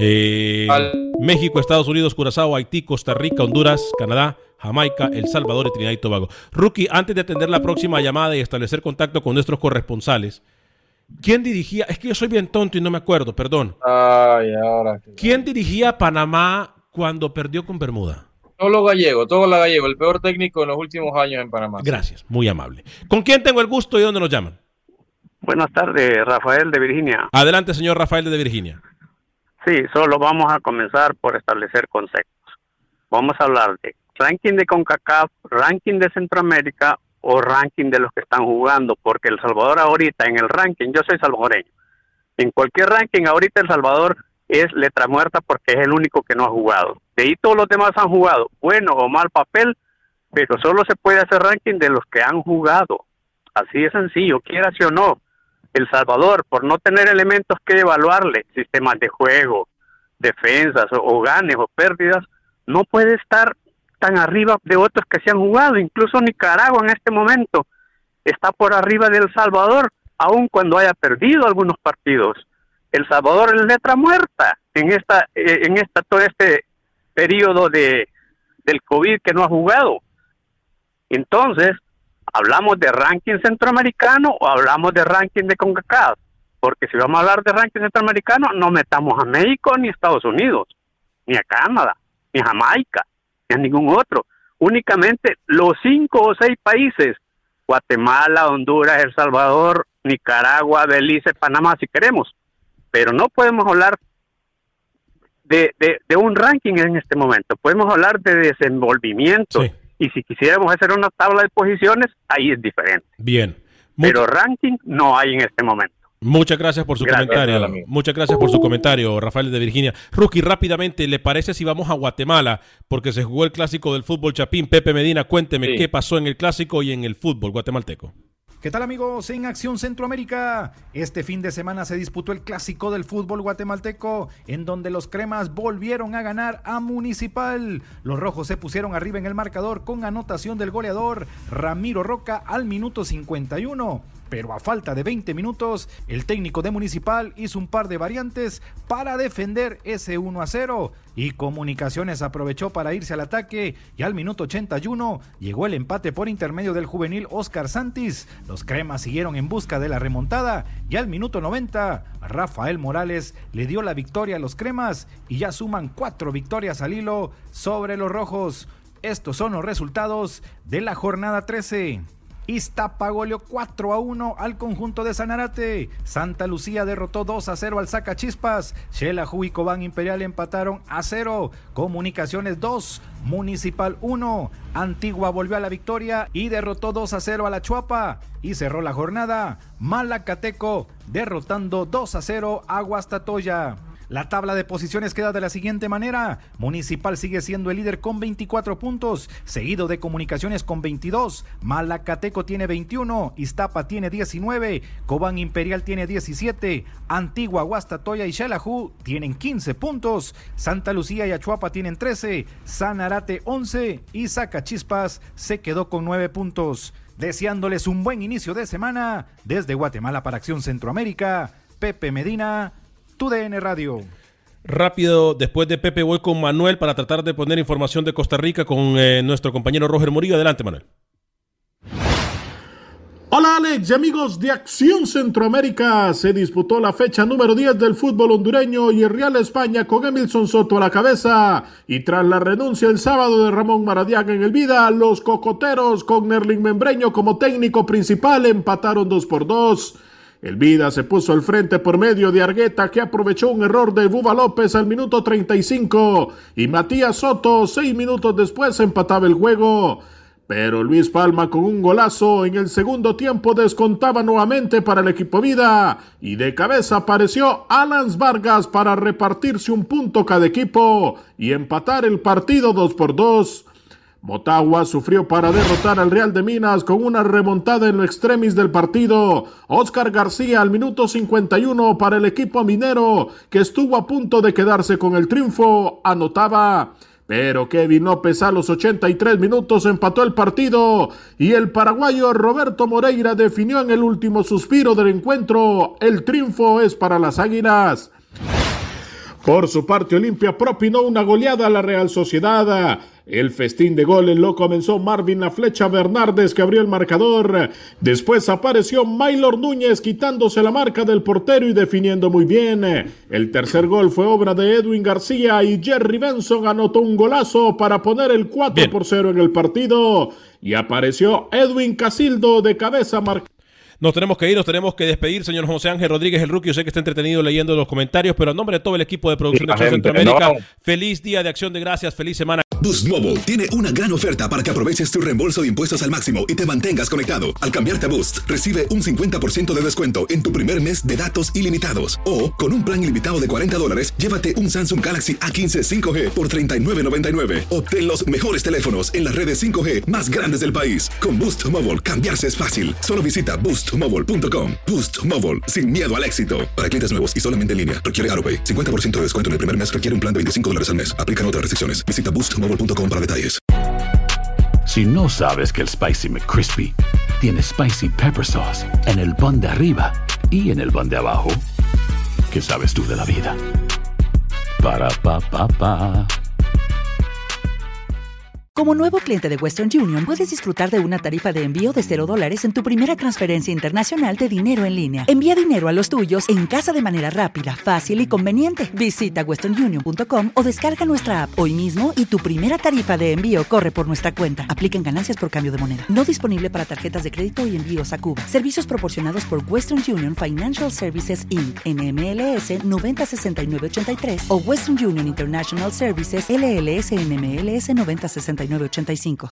México, Estados Unidos, Curazao, Haití, Costa Rica, Honduras, Canadá, Jamaica, El Salvador y Trinidad y Tobago. Rookie, antes de atender la próxima llamada y establecer contacto con nuestros corresponsales, ¿quién dirigía? Es que yo soy bien tonto y no me acuerdo, perdón. ¿Quién dirigía Panamá cuando perdió con Bermuda? Todo Gallego, el peor técnico en los últimos años en Panamá. Gracias, muy amable. ¿Con quién tengo el gusto y dónde nos llaman? Buenas tardes, Rafael de Virginia. Adelante, señor Rafael de Virginia. Sí, solo vamos a comenzar por establecer conceptos. Vamos a hablar de ranking de CONCACAF, ranking de Centroamérica o ranking de los que están jugando, porque El Salvador ahorita en el ranking, yo soy salvadoreño, en cualquier ranking ahorita El Salvador es letra muerta porque es el único que no ha jugado. De ahí todos los demás han jugado, bueno o mal papel, pero solo se puede hacer ranking de los que han jugado. Así de sencillo, quieras o no. El Salvador, por no tener elementos que evaluarle, sistemas de juego, defensas o ganes o pérdidas, no puede estar tan arriba de otros que se han jugado. Incluso Nicaragua en este momento está por arriba de El Salvador, aun cuando haya perdido algunos partidos. El Salvador es letra muerta en todo este periodo del COVID que no ha jugado. Entonces, ¿hablamos de ranking centroamericano o hablamos de ranking de CONCACAF? Porque si vamos a hablar de ranking centroamericano, no metamos a México ni a Estados Unidos, ni a Canadá, ni a Jamaica, ni a ningún otro. Únicamente los 5 o 6 países, Guatemala, Honduras, El Salvador, Nicaragua, Belice, Panamá, si queremos. Pero no podemos hablar de un ranking en este momento. Podemos hablar de desenvolvimiento. Sí. Y si quisiéramos hacer una tabla de posiciones, ahí es diferente. Bien. Pero ranking no hay en este momento. Muchas gracias por su comentario. Muchas gracias por su comentario, Rafael de Virginia. Rookie, rápidamente, ¿le parece si vamos a Guatemala? Porque se jugó el clásico del fútbol chapín. Pepe Medina, cuénteme qué pasó en el clásico y en el fútbol guatemalteco. ¿Qué tal, amigos? En Acción Centroamérica, este fin de semana se disputó el clásico del fútbol guatemalteco, en donde los cremas volvieron a ganar a Municipal. Los rojos se pusieron arriba en el marcador con anotación del goleador Ramiro Roca al minuto 51. Pero a falta de 20 minutos, el técnico de Municipal hizo un par de variantes para defender ese 1-0 y Comunicaciones aprovechó para irse al ataque y al minuto 81 llegó el empate por intermedio del juvenil Oscar Santis. Los cremas siguieron en busca de la remontada y al minuto 90 Rafael Morales le dio la victoria a los cremas y ya suman 4 victorias al hilo sobre los rojos. Estos son los resultados de la jornada 13. Iztapa goleó 4-1 al conjunto de Sanarate. Santa Lucía derrotó 2-0 al Zacachispas. Xelajú y Cobán Imperial empataron a 0. Comunicaciones 2, Municipal 1. Antigua volvió a la victoria y derrotó 2-0 a la Chuapa. Y cerró la jornada Malacateco derrotando 2-0 a Guastatoya. La tabla de posiciones queda de la siguiente manera. Municipal sigue siendo el líder con 24 puntos, seguido de Comunicaciones con 22. Malacateco tiene 21, Iztapa tiene 19, Cobán Imperial tiene 17, Antigua, Guastatoya y Xelajú tienen 15 puntos. Santa Lucía y Achuapa tienen 13, Sanarate 11 y Zacachispas se quedó con 9 puntos. Deseándoles un buen inicio de semana, desde Guatemala para Acción Centroamérica, Pepe Medina, TUDN Radio. Rápido, después de Pepe voy con Manuel para tratar de poner información de Costa Rica con nuestro compañero Roger Murillo. Adelante, Manuel. Hola Alex y amigos de Acción Centroamérica. Se disputó la fecha número 10 del fútbol hondureño y el Real España con Emilson Soto a la cabeza. Y tras la renuncia el sábado de Ramón Maradiaga en el Vida, los cocoteros con Nerling Membreño como técnico principal empataron 2-2. El Vida se puso al frente por medio de Argueta, que aprovechó un error de Buba López al minuto 35 y Matías Soto 6 minutos después empataba el juego. Pero Luis Palma con un golazo en el segundo tiempo descontaba nuevamente para el equipo Vida y de cabeza apareció Alans Vargas para repartirse un punto cada equipo y empatar el partido 2-2. Motagua sufrió para derrotar al Real de Minas con una remontada en lo extremis del partido. Oscar García al minuto 51 para el equipo minero, que estuvo a punto de quedarse con el triunfo, anotaba. Pero Kevin López a los 83 minutos empató el partido y el paraguayo Roberto Moreira definió en el último suspiro del encuentro. El triunfo es para las Águilas. Por su parte, Olimpia propinó una goleada a la Real Sociedad. El festín de goles lo comenzó Marvin La Flecha Bernardes, que abrió el marcador. Después apareció Maylor Núñez quitándose la marca del portero y definiendo muy bien. El tercer gol fue obra de Edwin García y Jerry Benson anotó un golazo para poner el 4-0 en el partido. Y apareció Edwin Casildo de cabeza marcando. Nos tenemos que ir, nos tenemos que despedir, señor José Ángel Rodríguez, el rookie. Yo sé que está entretenido leyendo los comentarios, pero a nombre de todo el equipo de producción de Acción Centroamérica, feliz Día de Acción de Gracias, feliz semana. Boost Mobile tiene una gran oferta para que aproveches tu reembolso de impuestos al máximo y te mantengas conectado. Al cambiarte a Boost, recibe un 50% de descuento en tu primer mes de datos ilimitados. O, con un plan ilimitado de $40, llévate un Samsung Galaxy A15 5G por $39.99. Obtén los mejores teléfonos en las redes 5G más grandes del país. Con Boost Mobile, cambiarse es fácil. Solo visita boostmobile.com. Boost Mobile, sin miedo al éxito. Para clientes nuevos y solamente en línea, requiere AutoPay. 50% de descuento en el primer mes requiere un plan de $25 al mes. Aplican otras restricciones. Visita boostmobile.com para detalles. Si no sabes que el Spicy McCrispy tiene Spicy Pepper Sauce en el pan de arriba y en el pan de abajo, ¿qué sabes tú de la vida? Para, pa, pa, pa. Como nuevo cliente de Western Union, puedes disfrutar de una tarifa de envío de $0 en tu primera transferencia internacional de dinero en línea. Envía dinero a los tuyos en casa de manera rápida, fácil y conveniente. Visita westernunion.com o descarga nuestra app hoy mismo y tu primera tarifa de envío corre por nuestra cuenta. Aplican ganancias por cambio de moneda. No disponible para tarjetas de crédito y envíos a Cuba. Servicios proporcionados por Western Union Financial Services Inc. NMLS 906983 o Western Union International Services LLS NMLS 906985.